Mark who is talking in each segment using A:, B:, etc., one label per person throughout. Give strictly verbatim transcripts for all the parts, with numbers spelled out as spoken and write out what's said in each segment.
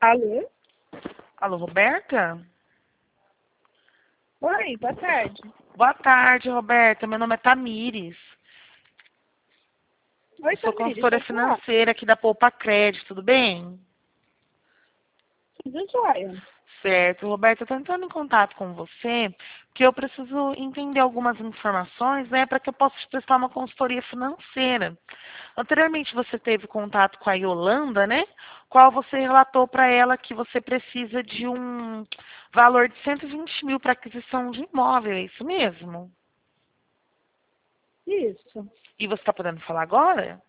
A: Alô?
B: Alô, Roberta?
A: Oi, boa tarde.
B: Boa tarde, Roberta. Meu nome é Tamires.
A: Oi,
B: Eu sou
A: Tamires,
B: consultora
A: pode falar.
B: financeira aqui da Poupa Crédito, tudo bem?
A: Tudo jóia.
B: Certo, Roberta, eu estou entrando em contato com você, porque eu preciso entender algumas informações, né, para que eu possa te prestar uma consultoria financeira. Anteriormente você teve contato com a Yolanda, né? Qual você relatou para ela que você precisa de um valor de cento e vinte mil para aquisição de imóvel, é isso mesmo?
A: Isso.
B: E você está podendo falar agora?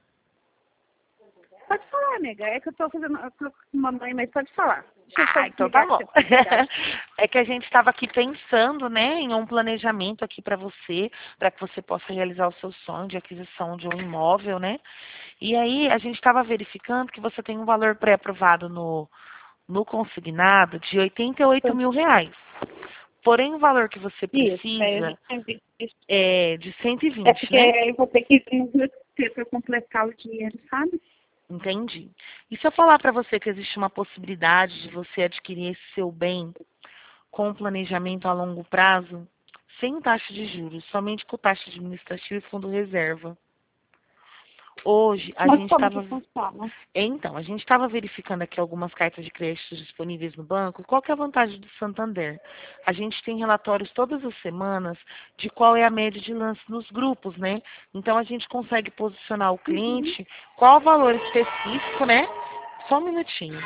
A: Pode falar, nega. É que eu tô fazendo eu tô com mamãe, mas pode falar. Deixa eu só
B: Ah, então tá
A: desligar
B: bom.
A: aqui a publicidade.
B: É que a gente estava aqui pensando, né, em um planejamento aqui para você, para que você possa realizar o seu sonho de aquisição de um imóvel, né? E aí a gente estava verificando que você tem um valor pré-aprovado no, no consignado de oitenta e oito mil reais. Porém, o valor que você
A: Isso. Aí a
B: precisa
A: gente tem visto.
B: é de cento e
A: É
B: vinte,
A: porque
B: né?
A: eu vou ter que ter para completar o dinheiro, sabe?
B: Entendi. E se eu falar para você que existe uma possibilidade de você adquirir esse seu bem com planejamento a longo prazo, sem taxa de juros, somente com taxa administrativa e fundo reserva. Hoje a
A: Mas
B: gente
A: como que
B: estava
A: funciona?
B: então, a gente estava verificando aqui algumas cartas de crédito disponíveis no banco. Qual que é a vantagem do Santander? A gente tem relatórios todas as semanas de qual é a média de lance nos grupos, né? Então a gente consegue posicionar o
A: Uhum.
B: cliente, qual o valor específico, né? Só um minutinho.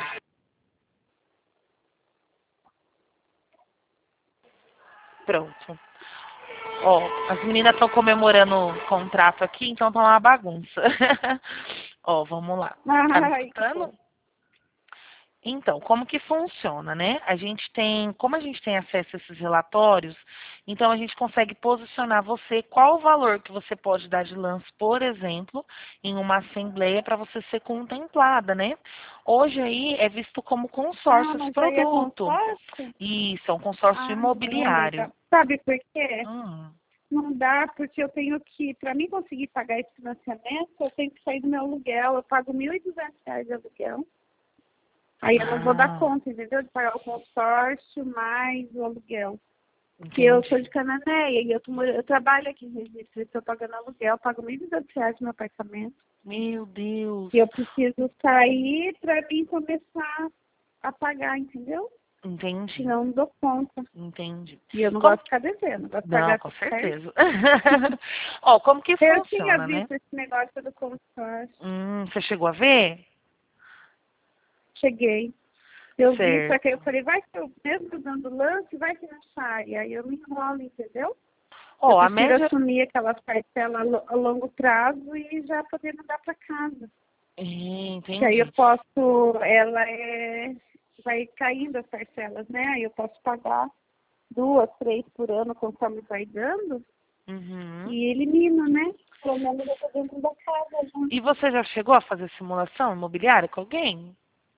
B: Pronto. Ó, as meninas estão comemorando o contrato aqui, então tá uma bagunça. Ó, vamos lá. Tá me
A: Ai, que
B: escutando?
A: bom.
B: Então, como que funciona, né? A gente tem, como a gente tem acesso a esses relatórios, então a gente consegue posicionar você qual o valor que você pode dar de lance, por exemplo, em uma assembleia para você ser contemplada, né? Hoje aí é visto como
A: Ah,
B: consórcio esse
A: mas aí é
B: produto.
A: consórcio?
B: Isso, é um consórcio
A: Ah, não,
B: imobiliário.
A: nega. Sabe por quê?
B: Hum.
A: Não dá, porque eu tenho que, para mim conseguir pagar esse financiamento, eu tenho que sair do meu aluguel. Eu pago mil e duzentos reais de aluguel. Aí eu não vou dar
B: Ah,
A: conta, entendeu? De pagar o consórcio mais o aluguel. Porque eu sou
B: entendi.
A: de Cananéia e eu, tô, mor- eu trabalho aqui em Registro, estou pagando aluguel, eu pago mil e duzentos reais no meu apartamento.
B: Meu Deus.
A: E eu preciso sair para mim começar a pagar, entendeu?
B: Entendi.
A: Senão eu não dou conta.
B: Entendi.
A: E eu não
B: Como
A: gosto de ficar devendo, eu gosto de
B: Não,
A: pagar
B: com
A: tudo certo.
B: certeza. Ó, como que
A: Eu tinha
B: funciona, né?
A: visto esse negócio do consórcio.
B: Hum, você chegou a ver?
A: Cheguei. Eu vi, só que aí
B: Certo.
A: eu falei, vai que eu mesmo dando lance, vai que não sai. Aí eu me enrolo, entendeu? Eu
B: Ó, a
A: prefiro
B: média.
A: assumir aquelas parcelas a lo- a longo prazo e já poder mandar para casa.
B: É,
A: Que aí eu
B: entendi.
A: posso, ela é, vai caindo as parcelas, né? Aí eu posso pagar duas, três por ano conforme vai dando
B: Uhum.
A: e elimino, né? Pelo menos eu tô dentro da casa, já.
B: E você já chegou a fazer simulação imobiliária com alguém?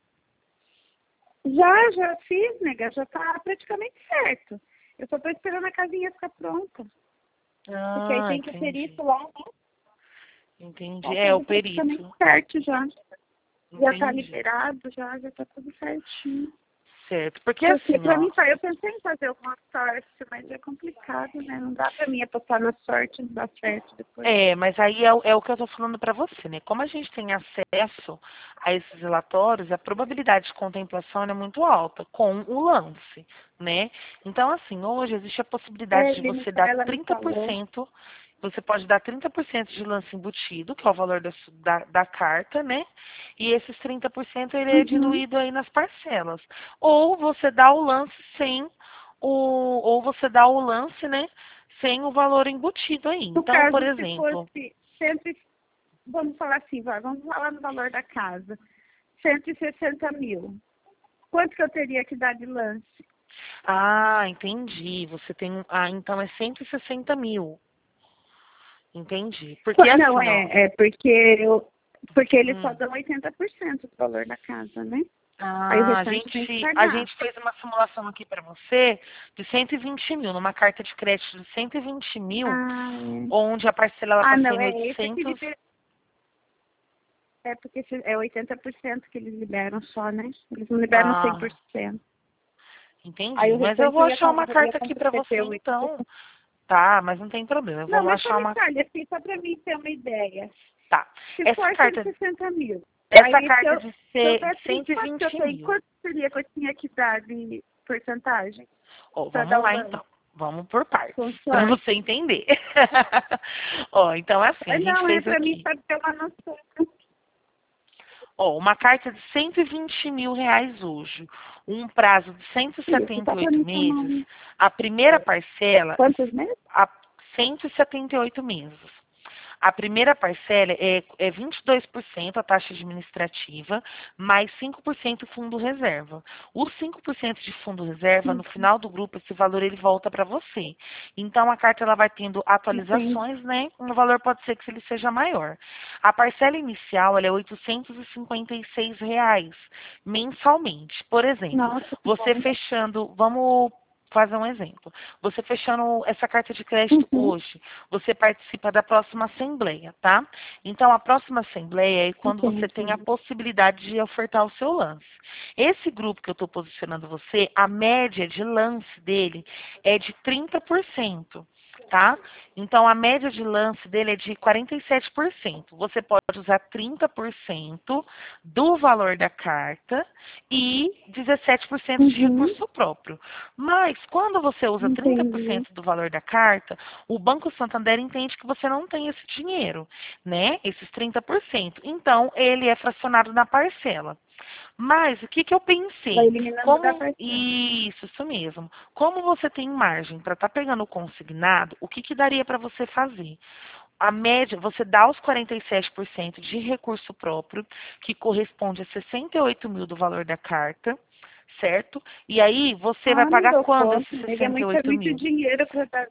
A: Já, já fiz, nega, já tá praticamente certo. Eu só tô esperando a casinha ficar pronta. Porque aí
B: Ah,
A: tem que o
B: entendi.
A: perito lá, né?
B: Entendi.
A: Tá
B: É, o
A: tudo praticamente
B: perito.
A: certo já. Já tá
B: Entendi.
A: liberado, já, já tá tudo certinho.
B: Certo. Porque
A: Porque
B: assim,
A: pra
B: ó.
A: mim, tá, eu pensei em fazer o consórcio, mas é complicado, né? Não dá pra mim apostar na sorte, não dá certo depois.
B: É, mas aí é, o é o que eu estou falando para você, né? Como a gente tem acesso a esses relatórios, a probabilidade de contemplação é muito alta com o lance, né? Então, assim, hoje existe a possibilidade
A: É,
B: de
A: ele me,
B: você dar
A: ela me
B: trinta por
A: falou.
B: cento, você pode dar trinta por cento de lance embutido, que é o valor da, su- da, da carta, né? E esses trinta por cento ele é
A: Uhum.
B: diluído aí nas parcelas. Ou você dá o lance sem o, ou você dá o lance, né? Sem o valor embutido aí.
A: No
B: Então, por
A: caso, se
B: exemplo,
A: fosse sempre, vamos falar assim, vai, vamos falar no valor da casa. cento e sessenta mil. Quanto que eu teria que dar de lance?
B: ah, entendi. Você tem. um- Ah, então é cento e sessenta mil. Entendi. Porque
A: Qu- Não,
B: assim, ó.
A: é, é porque eu, porque eles só
B: hum,
A: dão oitenta por cento do valor da casa, né? Aí o
B: ah, a
A: restante tem que
B: gente, a
A: pagar.
B: gente fez uma simulação aqui para você de cento e vinte mil, numa carta de crédito de cento e vinte mil,
A: Ah, é.
B: onde a parcela ela
A: Ah,
B: está
A: não,
B: sendo
A: é esse aqui de
B: oitocentos.
A: Pe- É porque se- é oitenta por cento que eles liberam só, né? Eles não liberam
B: Ah,
A: cem por cento. Aí
B: entendi.
A: o
B: Mas eu
A: restante
B: vou
A: eu ia,
B: achar
A: com-
B: uma
A: ia
B: carta aqui pra você
A: comprometer o
B: então. Tá, mas não tem problema. Eu
A: Não,
B: vou
A: mas só
B: achar
A: me
B: uma.
A: fale, assim, só para mim ter uma ideia.
B: Tá.
A: Se
B: Essa
A: for cento
B: carta,
A: e sessenta mil,
B: essa
A: aí se
B: carta
A: eu,
B: de
A: se eu
B: ser de
A: der trinta,
B: cento e
A: quanto que eu
B: vinte
A: tenho?
B: mil.
A: Quanto seria que eu tinha que dar de porcentagem
B: Ó,
A: para
B: vamos
A: dar o
B: lá
A: lance?
B: então. Vamos por partes, para
A: Consorte?
B: você entender. Ó, então assim,
A: Ah,
B: a gente
A: não, é
B: fez
A: para mim
B: aqui.
A: para ter uma noção.
B: Ó, uma carta de cento e vinte mil reais hoje, um prazo de cento e
A: Isso,
B: setenta
A: só
B: e
A: para
B: oito
A: mim ter
B: meses,
A: uma...
B: a primeira parcela,
A: Quantos meses?
B: a cento e setenta e oito meses. A primeira parcela é, é vinte e dois por cento a taxa administrativa, mais cinco por cento fundo reserva. Os cinco por cento de fundo reserva, no final do grupo, esse valor ele volta para você. Então, a carta ela vai tendo
A: Entendi.
B: atualizações, né? O valor pode ser que ele seja maior. A parcela inicial ela é oitocentos e cinquenta e seis reais mensalmente. Por exemplo,
A: Nossa, que
B: você
A: bom.
B: fechando, vamos fazer um exemplo. Você fechando essa carta de crédito
A: Uhum.
B: hoje, você participa da próxima assembleia, tá? Então, a próxima assembleia é quando você tem a
A: Entendi.
B: possibilidade de ofertar o seu lance. Esse grupo que eu estou posicionando você, a média de lance dele é de trinta por cento. Tá? Então, a média de lance dele é de quarenta e sete por cento. Você pode usar trinta por cento do valor da carta e dezessete por cento de
A: Uhum.
B: recurso próprio. Mas, quando você usa trinta por
A: Entendi.
B: cento do valor da carta, o Banco Santander entende que você não tem esse dinheiro, né? Esses trinta por cento. Então, ele é fracionado na parcela. Mas, o que, que eu
A: Vai
B: pensei?
A: eliminando da
B: Como.
A: parcela.
B: Isso, isso mesmo. Como você tem margem para estar pegando o consignado, o que, que daria para você fazer? A média, você dá os quarenta e sete por cento de recurso próprio, que corresponde a sessenta e oito mil do valor da carta, certo? E aí, você vai
A: Ah, não
B: pagar
A: dou
B: quando
A: conta.
B: esses
A: Ele é
B: sessenta e
A: muito, é
B: oito
A: muito
B: mil?
A: dinheiro para dar.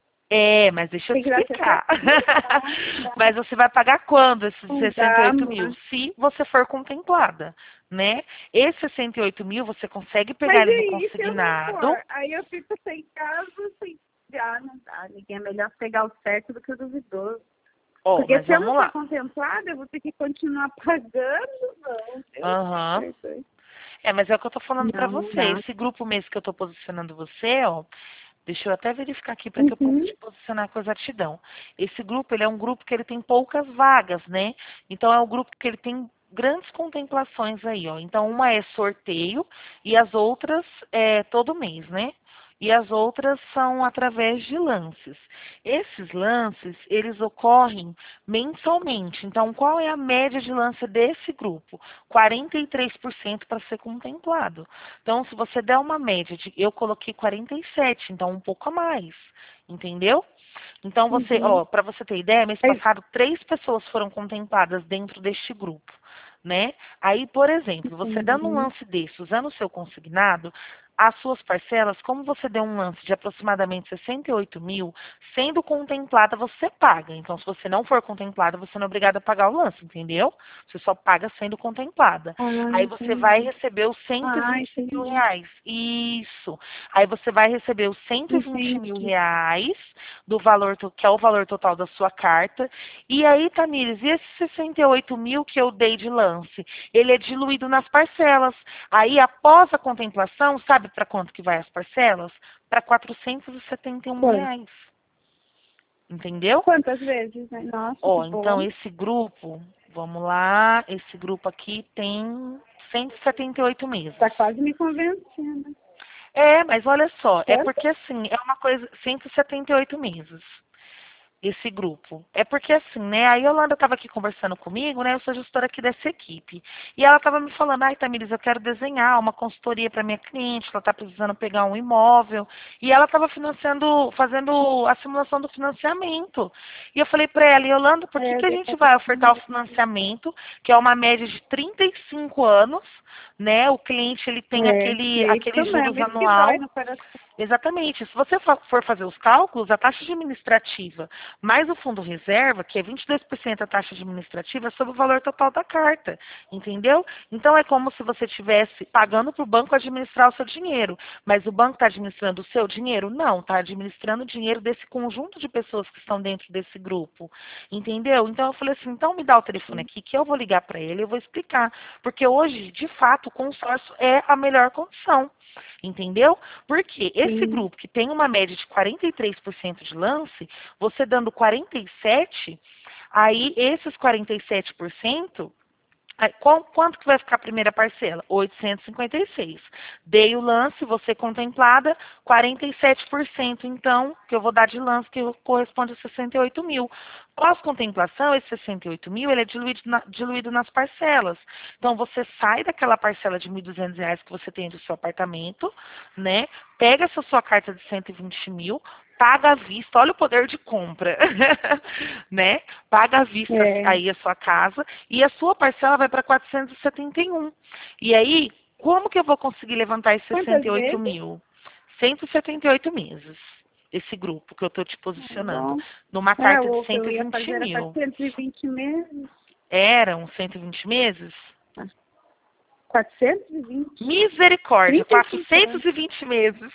B: É, mas deixa eu
A: Tem
B: te
A: que dar
B: explicar.
A: sessenta mil? Ah, tá.
B: Mas você vai pagar quando esses
A: Não
B: sessenta e
A: dá,
B: oito mil?
A: amor.
B: Se você for contemplada, né? Esses sessenta e oito mil você consegue pegar
A: Mas
B: ele
A: e
B: no
A: aí, se eu não
B: consignado.
A: for? Aí eu fico sem casa, sem... Ah, não dá. Ninguém é melhor pegar o certo do que o duvidoso.
B: Ó,
A: Porque
B: mas
A: se eu não
B: vamos
A: for
B: lá.
A: contemplada, eu vou ter que continuar pagando. Não, Deus me
B: Aham.
A: perdoe.
B: É, mas é o que eu tô falando pra
A: Não, não
B: você.
A: dá.
B: Esse grupo mesmo que eu tô posicionando você, ó, deixa eu até verificar aqui para que eu possa
A: Uhum.
B: te posicionar com exatidão. Esse grupo, ele é um grupo que ele tem poucas vagas, né? Então é um grupo que ele tem grandes contemplações aí, ó. Então uma é sorteio e as outras é todo mês, né? E as outras são através de lances. Esses lances, eles ocorrem mensalmente. Então, qual é a média de lance desse grupo? quarenta e três por cento para ser contemplado. Então, se você der uma média de, eu coloquei quarenta e sete, então um pouco a mais, entendeu? Então você,
A: Uhum.
B: ó, para você ter ideia, mês
A: Mas,
B: passado três pessoas foram contempladas dentro deste grupo, né? Aí, por exemplo, você dando um
A: entendi.
B: lance desse, usando o seu consignado, as suas parcelas, como você deu um lance de aproximadamente sessenta e oito mil, sendo contemplada, você paga. Então, se você não for contemplada, você não é obrigada a pagar o lance, entendeu? Você só paga sendo contemplada.
A: Ah,
B: Aí você vai
A: entendi.
B: receber os cento e
A: Ah,
B: vinte mil
A: entendi.
B: reais. Isso. Aí você vai receber os cento e vinte mil
A: Entendi.
B: reais do valor, to- que é o valor total da sua carta. E aí, Tamires, e esse sessenta e oito mil que eu dei de lance? Ele é diluído nas parcelas. Aí, após a contemplação, sabe para quanto que vai as parcelas? Para quatrocentos e setenta e um
A: Quanto?
B: reais. Entendeu?
A: Quantas vezes, né? Nossa, que
B: Ó, então
A: bom.
B: esse grupo, vamos lá, esse grupo aqui tem cento e setenta e oito meses.
A: Tá quase me convencendo.
B: É, mas olha só, é
A: Quanto?
B: porque assim, é uma coisa, cento e setenta e oito meses. Esse grupo. É porque assim, né? A Yolanda estava aqui conversando comigo, né? Eu sou gestora aqui dessa equipe. E ela estava me falando, ai, Tamires, eu quero desenhar uma consultoria para minha cliente, ela está precisando pegar um imóvel. E ela estava financiando, fazendo a simulação do financiamento. E eu falei para ela, Yolanda, por que,
A: É, eu
B: que a
A: vi
B: gente
A: foto
B: vai
A: assim
B: ofertar o financiamento, que é uma média de trinta e cinco anos, né? O cliente ele tem
A: É,
B: aquele,
A: e é
B: aquele
A: isso
B: juros
A: mesmo, isso que dói
B: anual.
A: no coração.
B: Exatamente. Se você fa- for fazer os cálculos, a taxa administrativa mais o fundo reserva, que é vinte e dois por cento a taxa administrativa, é sobre o valor total da carta, entendeu? Então é como se você estivesse pagando para o banco administrar o seu dinheiro, mas o banco está administrando o seu dinheiro? Não, está administrando o dinheiro desse conjunto de pessoas que estão dentro desse grupo, entendeu? Então eu falei assim, então me dá o telefone aqui que eu vou ligar para ele, eu vou explicar, porque hoje, de fato, o consórcio é a melhor condição. Entendeu? Porque esse
A: Sim.
B: grupo que tem uma média de quarenta e três por cento de lance, você dando quarenta e sete por cento, aí esses quarenta e sete por cento, aí, qual- quanto que vai ficar a primeira parcela? oitocentos e cinquenta e seis. Dei o lance, você contemplada, quarenta e sete por cento, então, que eu vou dar de lance, que corresponde a sessenta e oito mil. Pós-contemplação, esse sessenta e oito mil, ele é diluído, na- diluído nas parcelas. Então, você sai daquela parcela de mil e duzentos reais que você tem do seu apartamento, né? Pega essa sua carta de cento e vinte mil, paga à vista, olha o poder de compra, né? Paga à vista
A: É.
B: aí a sua casa e a sua parcela vai para quatrocentos e setenta e um. E aí, como que eu vou conseguir levantar esses
A: Quantas
B: sessenta e oito
A: vezes?
B: mil? cento e setenta e oito meses. Esse grupo que eu estou te
A: Tá
B: posicionando.
A: bom.
B: Numa
A: É,
B: carta de
A: o que eu
B: cento e
A: ia
B: vinte
A: fazer era
B: mil.
A: quatrocentos e vinte meses.
B: Eram cento e vinte meses?
A: quatrocentos e vinte.
B: Misericórdia,
A: trinta e cinco
B: quatrocentos
A: anos.
B: e vinte meses.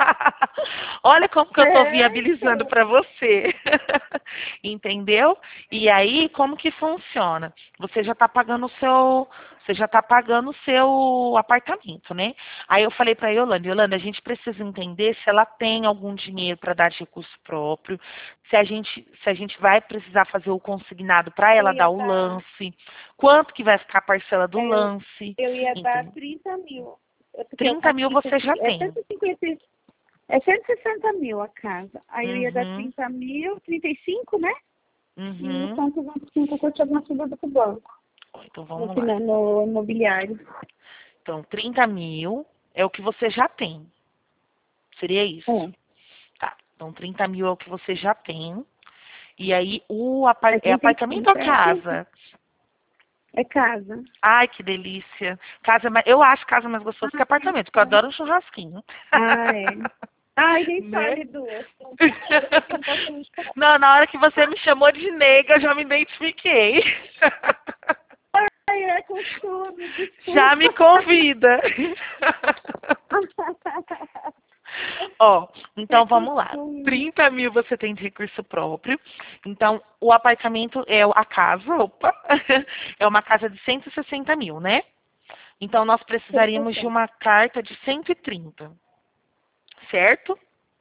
B: Olha como que eu estou
A: É,
B: viabilizando
A: então.
B: para você. Entendeu? E aí, como que funciona? Você já está pagando o seu, você já está pagando o seu apartamento, né? Aí eu falei para a Yolanda, Yolanda, a gente precisa entender se ela tem algum dinheiro para dar de recurso próprio, se a gente, se a gente vai precisar fazer o consignado para
A: Eu
B: ela
A: ia
B: dar o
A: dar,
B: lance, quanto que vai ficar a parcela do
A: eu,
B: lance,
A: eu ia dar
B: entendeu?
A: trinta mil. É porque eu
B: trinta mil
A: consegui,
B: você já
A: é
B: tem.
A: cento e cinquenta, e- é cento e sessenta mil a casa. Aí eu ia dar
B: Uhum,
A: trinta mil, trinta e cinco, né? E o
B: uhum.
A: restante vinte e cinco que eu tinha transferido para o banco,
B: Bom, então vamos
A: aqui
B: lá.
A: no, no imobiliário.
B: Então, trinta mil é o que você já tem. Seria isso.
A: É,
B: Tá. Então, trinta mil é o que você já tem. E aí, o apar-
A: é
B: é apartamento ou
A: trinta e cinco, é,
B: casa?
A: é casa.
B: Ai, que delícia. Casa, é mais- eu acho casa mais gostoso que
A: Ah,
B: apartamento, porque eu
A: então.
B: adoro um churrasquinho.
A: Ah, é. Ai, nem
B: Né?
A: fale duas. Eu também não gosto muito de comer.
B: Não, na hora que você me chamou de nega, eu já me identifiquei.
A: Ai, é costume,
B: Já me
A: desculpa.
B: convida. Ó,
A: É
B: então vamos lá.
A: costume.
B: trinta mil você tem de recurso próprio. Então, o apartamento é a casa, opa, é uma casa de cento e sessenta mil, né? Então, nós precisaríamos de uma carta de cento e trinta, certo?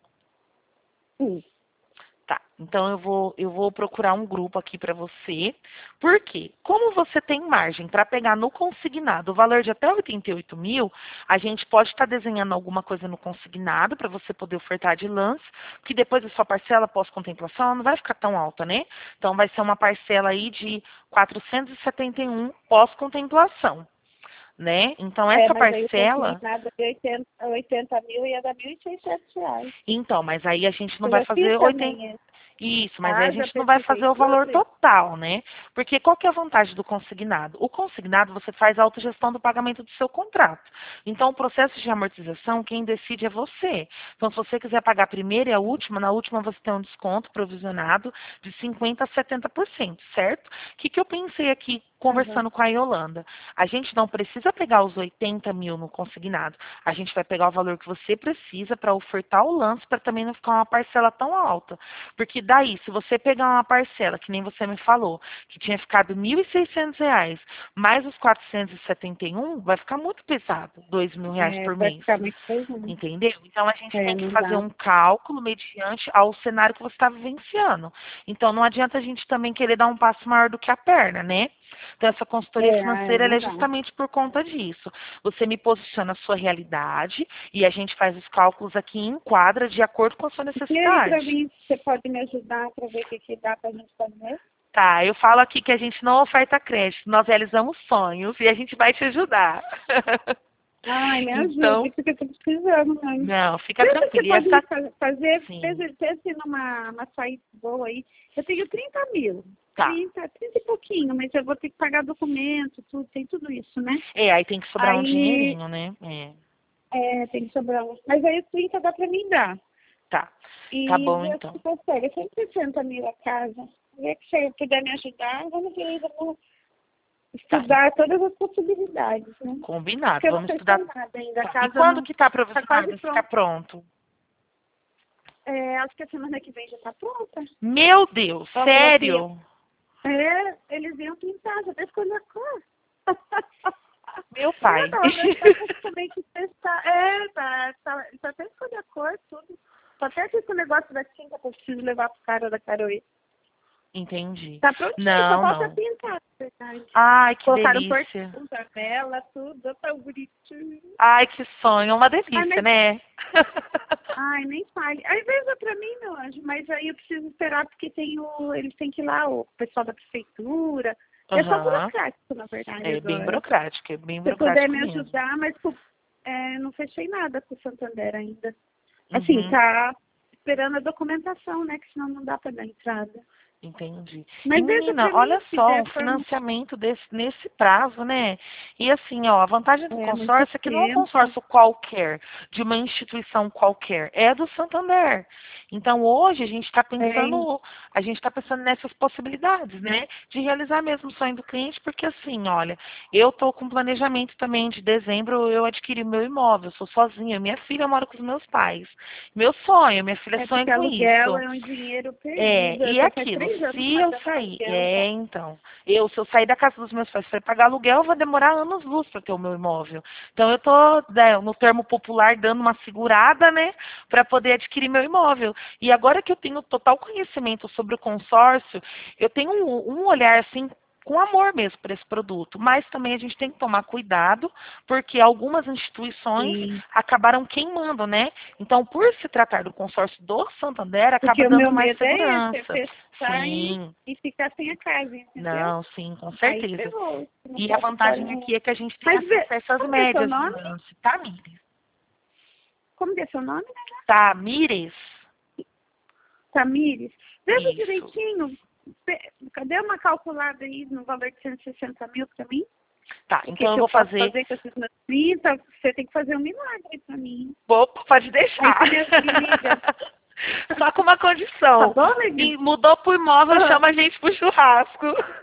A: Sim.
B: Tá, então eu vou, eu vou procurar um grupo aqui para você. Por quê? Como você tem margem para pegar no consignado o valor de até oitenta e oito mil, a gente pode estar desenhando alguma coisa no consignado para você poder ofertar de lance, que depois a sua parcela pós-contemplação ela não vai ficar tão alta, né? Então vai ser uma parcela aí de quatrocentos e setenta e um pós-contemplação, né? Então
A: É,
B: essa
A: mas aí o
B: parcela,
A: consignado de oitenta, oitenta mil ia dar mil e seiscentos reais.
B: então, mas aí a gente não
A: Eu
B: vai
A: já fiz
B: fazer oitenta.
A: também esse.
B: Isso, mas aí a
A: Ah, já
B: gente não vai
A: pesquisei
B: fazer o valor
A: tudo.
B: total, né? Porque qual que é a vantagem do consignado? O consignado você faz a autogestão do pagamento do seu contrato. Então, o processo de amortização, quem decide é você. Então, se você quiser pagar a primeira e a última, na última você tem um desconto provisionado de cinquenta por cento a setenta por cento, certo? O que, que eu pensei aqui
A: Aham.
B: conversando com a Yolanda? A gente não precisa pegar os oitenta mil no consignado. A gente vai pegar o valor que você precisa para ofertar o lance, para também não ficar uma parcela tão alta. Porque daí, se você pegar uma parcela, que nem você me falou, que tinha ficado mil e seiscentos reais, mais os quatrocentos e setenta e um, vai ficar muito pesado, dois mil reais
A: É,
B: por
A: vai
B: mês.
A: ficar muito pesado.
B: Entendeu? Então a gente
A: É,
B: tem que
A: não
B: fazer
A: dá.
B: um cálculo mediante ao cenário que você está vivenciando. Então não adianta a gente também querer dar um passo maior do que a perna, né? Então essa consultoria
A: É, ah, é,
B: financeira ela
A: não
B: é
A: dá.
B: justamente por conta disso. Você me posiciona a sua realidade e a gente faz os cálculos aqui em quadra de acordo com a sua
A: E aí, pra
B: necessidade.
A: mim, você pode me ajudar para ver o que, que dá pra gente fazer?
B: Tá, eu falo aqui que a gente não oferta crédito, nós realizamos sonhos e a gente vai te ajudar.
A: Ai, me
B: Então,
A: ajude, porque eu tô precisando, né?
B: não, fica
A: Pensa que você
B: tranquilo. E
A: pode me
B: essa,
A: fa- fazer,
B: sim,
A: pense, pense numa uma saída boa aí. Eu tenho trinta mil.
B: tá.
A: trinta, trinta e pouquinho, mas eu vou ter que pagar documento, tudo, tem tudo isso, né?
B: É, aí tem que sobrar um
A: Aí,
B: dinheirinho, né? É.
A: É, tem que sobrar um. Mas aí os trinta dá pra mim dar.
B: Tá.
A: E
B: Tá bom,
A: ver
B: então.
A: se consegue. cento e sessenta mil a casa. Ver que você puder me ajudar, vamos ver, vamos
B: Tá.
A: estudar todas as possibilidades, né?
B: Combinado.
A: Porque eu não
B: Vamos
A: sei
B: estudar.
A: nada ainda. A
B: Tá. E
A: casa
B: quando
A: não
B: que tá
A: tá quase
B: provisionado? Ficar
A: pronta.
B: pronto?
A: É, acho que a semana que vem já tá pronta.
B: Meu Deus,
A: Ela falou que
B: sério?
A: é, eles iam pintar, já até escolher a cor.
B: Meu
A: É,
B: pai.
A: não, já está praticamente testar. É, tá, tá, já até escolher a cor, tudo. Só até aqui com o negócio da tinta que eu preciso levar pro cara da Caroe.
B: Entendi.
A: Tá prontinho, só
B: Não,
A: falta
B: não.
A: pintar, na verdade.
B: Ai, que
A: Colocaram
B: delícia.
A: portão, janela, tudo, tão bonitinho.
B: Ai, que sonho. Uma
A: Ai,
B: delícia,
A: mas,
B: né?
A: ai, nem fale. Às vezes é pra mim, meu anjo, mas aí eu preciso esperar porque tem o, eles têm que ir lá, o pessoal da prefeitura. É só
B: Aham.
A: burocrático, na verdade,
B: É bem
A: agora.
B: burocrático, é bem
A: Se puder
B: burocrático
A: me
B: mesmo.
A: ajudar, mas é, não fechei nada com o Santander ainda. Assim,
B: Uhum.
A: tá esperando a documentação, né? Que senão não dá pra dar entrada.
B: Entendi. E
A: Mas veja
B: menina,
A: pra mim,
B: olha
A: se
B: só,
A: der
B: um
A: pra...
B: financiamento desse, nesse prazo, né? E assim, ó, a vantagem do
A: É, muito
B: consórcio é que não é um
A: tempo.
B: consórcio qualquer, de uma instituição qualquer, é do Santander. Então hoje a gente está
A: É,
B: pensando, a gente está pensando nessas possibilidades, né? De realizar mesmo o sonho do cliente, porque assim, olha, eu estou com planejamento também de dezembro, eu adquiri meu imóvel, sou sozinha, minha filha mora com os meus pais. Meu sonho, minha filha
A: é
B: sonha
A: porque
B: com
A: aluguel
B: isso.
A: é um dinheiro
B: É,
A: perdido. Eu
B: e
A: tô faz
B: aquilo,
A: três anos
B: se eu
A: pagando
B: sair,
A: aluguel já.
B: é, então, eu, se eu sair da casa dos meus pais para pagar aluguel, vai demorar anos luz para ter o meu imóvel. Então eu tô, né, no termo popular, dando uma segurada, né, para poder adquirir meu imóvel. E agora que eu tenho total conhecimento sobre o consórcio, eu tenho um, um olhar assim com amor mesmo para esse produto, mas também a gente tem que tomar cuidado, porque algumas instituições
A: Sim.
B: acabaram queimando, né? Então, por se tratar do consórcio do Santander, acaba
A: Porque o
B: dando
A: meu
B: mais
A: medo é esse, é
B: segurança.
A: fechar e,
B: Sim,
A: e ficar sem a casa, entendeu?
B: não, sim, com
A: Aí
B: certeza.
A: ferrou. Não
B: E a
A: posso pôr
B: vantagem
A: no...
B: aqui é que a gente tem
A: Mas vê,
B: acesso às
A: como que é seu
B: médias do
A: nome?
B: lance. Tamires.
A: Como que é seu nome?
B: Tamires?
A: Tamires, veja
B: Isso.
A: direitinho, pe- cadê uma calculada aí no valor de cento e sessenta mil para mim?
B: Tá,
A: O que,
B: então eu
A: que eu
B: vou
A: posso
B: fazer.
A: fazer com esses meus trinta? Você tem que fazer um milagre para mim.
B: Opa, pode
A: Aí
B: deixar.
A: você me, me liga.
B: Só com uma
A: Tá
B: condição.
A: bom, Levi?
B: E mudou pro imóvel,
A: Ah,
B: chama a gente pro churrasco.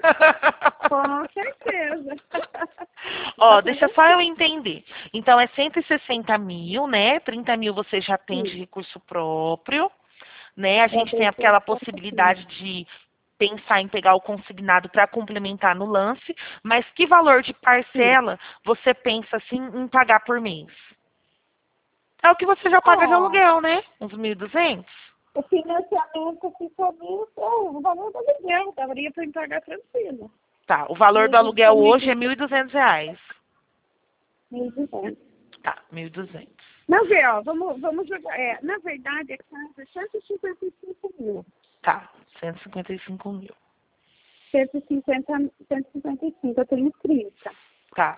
A: com certeza.
B: Ó,
A: Pode
B: deixa só eu
A: deixar.
B: entender. Então é cento e sessenta mil, né? trinta mil você já tem de
A: Sim,
B: recurso próprio, né? A
A: eu
B: gente tem
A: tenho
B: aquela
A: certeza sim.
B: possibilidade de pensar em pegar o consignado para complementar no lance, mas que valor de
A: Sim.
B: parcela você pensa assim em pagar por mês? É o que você já paga de
A: Ó,
B: aluguel, né? Uns mil e duzentos?
A: o financiamento ficou mil, oh, o valor do aluguel, daria para pagar tranquilo.
B: Tá, o valor do
A: Mil e
B: aluguel hoje é
A: duzentos.
B: mil e duzentos reais.
A: Mil e duzentos.
B: Tá, mil e duzentos.
A: Não, vê, ó, vamos, vamos jogar. É, na verdade, é casa cento e cinquenta e cinco mil.
B: Tá, cento e cinquenta e cinco mil.
A: cento e cinquenta, cento e cinquenta e cinco, eu tenho trinta.
B: Tá.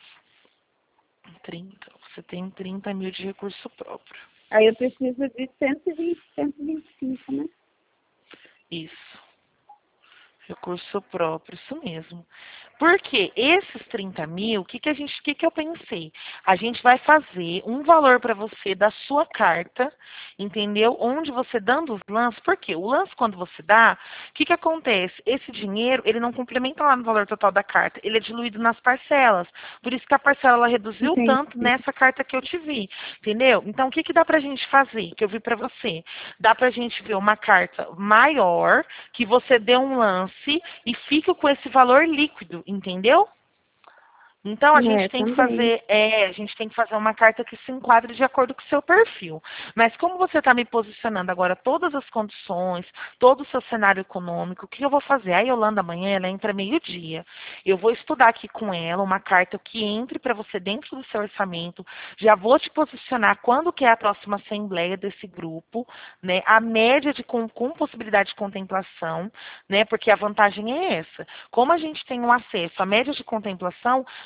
B: trinta. Você tem trinta mil de recurso próprio.
A: Aí eu preciso de cento e vinte, cento e vinte e cinco, né?
B: Isso. Recurso próprio, isso mesmo. Porque esses trinta mil, o que, que a gente, que, que eu pensei? A gente vai fazer um valor para você da sua carta, entendeu? Onde você dando os lances, porque o lance quando você dá, o que, que acontece? Esse dinheiro, ele não complementa lá no valor total da carta, ele é diluído nas parcelas. Por isso que a parcela ela reduziu
A: Entendi.
B: tanto nessa carta que eu te vi, entendeu? Então o que, que dá pra gente fazer, que eu vi para você? Dá pra gente ver uma carta maior, que você dê um lance e fique com esse valor líquido, entendeu? Então a
A: É,
B: gente tem que
A: também.
B: fazer, é, a gente tem que fazer uma carta que se enquadre de acordo com o seu perfil. Mas como você está me posicionando agora todas as condições, todo o seu cenário econômico, o que eu vou fazer? A Yolanda amanhã ela entra meio-dia. Eu vou estudar aqui com ela uma carta que entre para você dentro do seu orçamento. Já vou te posicionar quando que é a próxima assembleia desse grupo, né? A média de com, com possibilidade de contemplação, né? Porque a vantagem é essa. Como a gente tem um acesso à média de contemplação,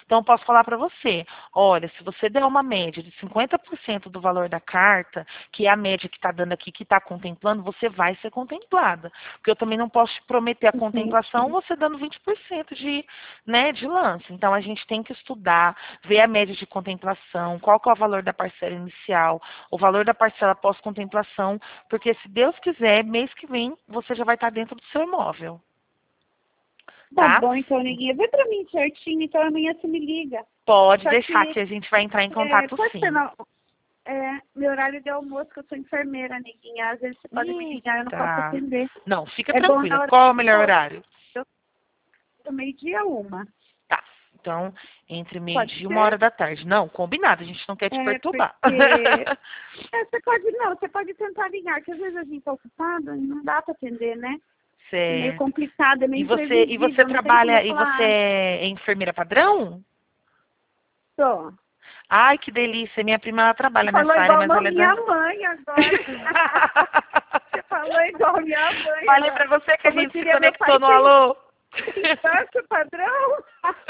B: Então, eu posso falar para você, olha, se você der uma média de cinquenta por cento do valor da carta, que é a média que está dando aqui, que está contemplando, você vai ser contemplada. Porque eu também não posso te prometer a contemplação, você dando vinte por cento de, né, de lance. Então, a gente tem que estudar, ver a média de contemplação, qual que é o valor da parcela inicial, o valor da parcela pós-contemplação, porque se Deus quiser, mês que vem, você já vai estar dentro do seu imóvel.
A: Tá
B: Tá?
A: bom, então, neguinha. Vê pra mim certinho, então amanhã você me liga.
B: Pode
A: Só
B: deixar
A: que,
B: que a gente vai entrar em
A: é,
B: contato
A: pode
B: sim.
A: ser, não. É, meu horário de almoço, que eu sou enfermeira, neguinha. Às vezes você pode me ligar, eu não posso
B: Eita.
A: atender.
B: Não, fica
A: É bom na
B: tranquila.
A: hora
B: Qual é o
A: do
B: melhor
A: almoço.
B: horário?
A: Eu meio-dia uma.
B: Tá. Então, entre
A: Pode
B: meio-dia e uma
A: ser?
B: hora da tarde. Não, combinado, a gente não quer te
A: É,
B: perturbar.
A: porque... É, você pode, não, você pode tentar ligar, que às vezes a gente tá ocupada e não dá pra atender, né? É meio
B: Certo.
A: complicado, é meio
B: E você, e você
A: imprevisível, não tem como
B: trabalha,
A: eu
B: e
A: falar,
B: você é enfermeira padrão?
A: tô.
B: Ai, que delícia. Minha prima, ela trabalha
A: Falou
B: nessa área,
A: igual
B: mas
A: a
B: ela é
A: minha
B: da...
A: mãe agora. Você falou igual a minha mãe
B: Falei
A: agora.
B: pra você que a
A: Como
B: gente se
A: diria meu
B: conectou
A: pai,
B: no
A: tem
B: alô.
A: tanto padrão.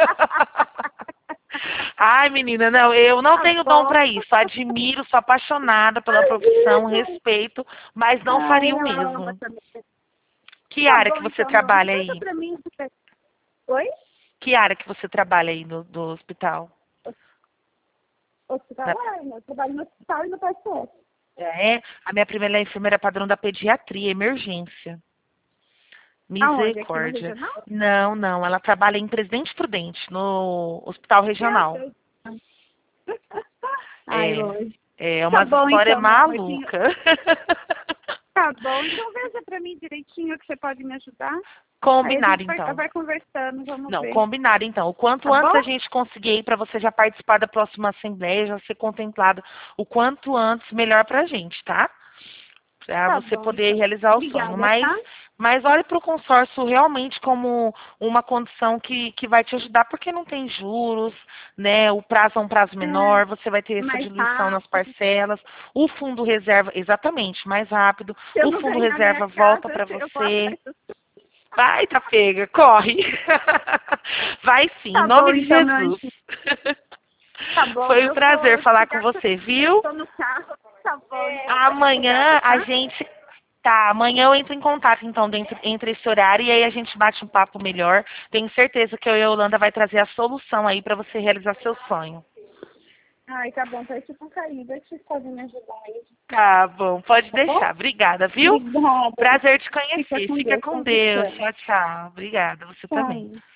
B: Ai, menina, não, eu não
A: Tá
B: tenho dom
A: bom.
B: pra isso. Admiro, sou apaixonada pela profissão, respeito, mas não
A: Ai,
B: faria o
A: eu amo
B: mesmo.
A: também.
B: Que
A: Tá
B: área
A: bom,
B: que você
A: então, meu anjo.
B: trabalha
A: Conta
B: aí?
A: pra mim. Oi?
B: Que área que você trabalha aí no, do hospital?
A: Hospital?
B: Na-
A: Ah, eu trabalho no hospital e no P S S.
B: É, a minha prima ela é enfermeira padrão da pediatria, emergência.
A: Aonde? Aqui no
B: Misericórdia.
A: regional?
B: Não, não, ela trabalha em Presidente Prudente, no hospital
A: Meu
B: regional.
A: Deus. Ai,
B: É,
A: hoje.
B: é
A: Tá
B: umas
A: bom,
B: histórias
A: então, meu amorzinho.
B: malucas.
A: Tá bom, então veja pra mim direitinho que você pode me ajudar. Aí a
B: Combinado,
A: gente vai,
B: então.
A: vai conversando, vamos
B: Não,
A: ver.
B: combinado, então. O quanto
A: Tá
B: antes a
A: bom?
B: gente conseguir para você já participar da próxima assembleia, já ser contemplado o quanto antes, melhor pra gente, tá? Para
A: Tá
B: você
A: bom,
B: poder
A: então.
B: realizar o sonho.
A: Obrigada,
B: Mas,
A: tá?
B: mas olhe para o consórcio realmente como uma condição que, que vai te ajudar, porque não tem juros, né? O prazo é um prazo menor, você vai ter
A: É,
B: essa
A: mais
B: diluição nas
A: rápido.
B: parcelas. O fundo reserva, exatamente, mais rápido.
A: Se eu
B: O
A: não
B: fundo
A: ganhar minha
B: reserva volta
A: casa,
B: para
A: eu vou
B: você.
A: atrás do...
B: Vai, tá pega, corre. Vai sim, em
A: Tá bom,
B: nome de
A: então, meu
B: Jesus.
A: anjinho. Tá bom,
B: Foi um
A: eu
B: prazer
A: vou
B: falar com
A: chegar com
B: você,
A: eu
B: viu?
A: tô no carro. Tá bom, então.
B: Amanhã
A: Obrigada,
B: a
A: tá?
B: gente. Tá, amanhã eu entro em contato, então, dentro, entre esse horário e aí a gente bate um papo melhor. Tenho certeza que eu e a Yolanda vai trazer a solução aí para você realizar seu sonho.
A: Ai, tá bom, tá isso com carinho. Deixa vocês podem me ajudar aí.
B: Tá bom, pode
A: Tá bom?
B: deixar. Obrigada, viu?
A: Obrigada.
B: Prazer te
A: Fica
B: conhecer.
A: com
B: Fica
A: Deus.
B: com
A: Com
B: Deus.
A: você.
B: Tchau, tchau. Obrigada, você também.
A: Tchau.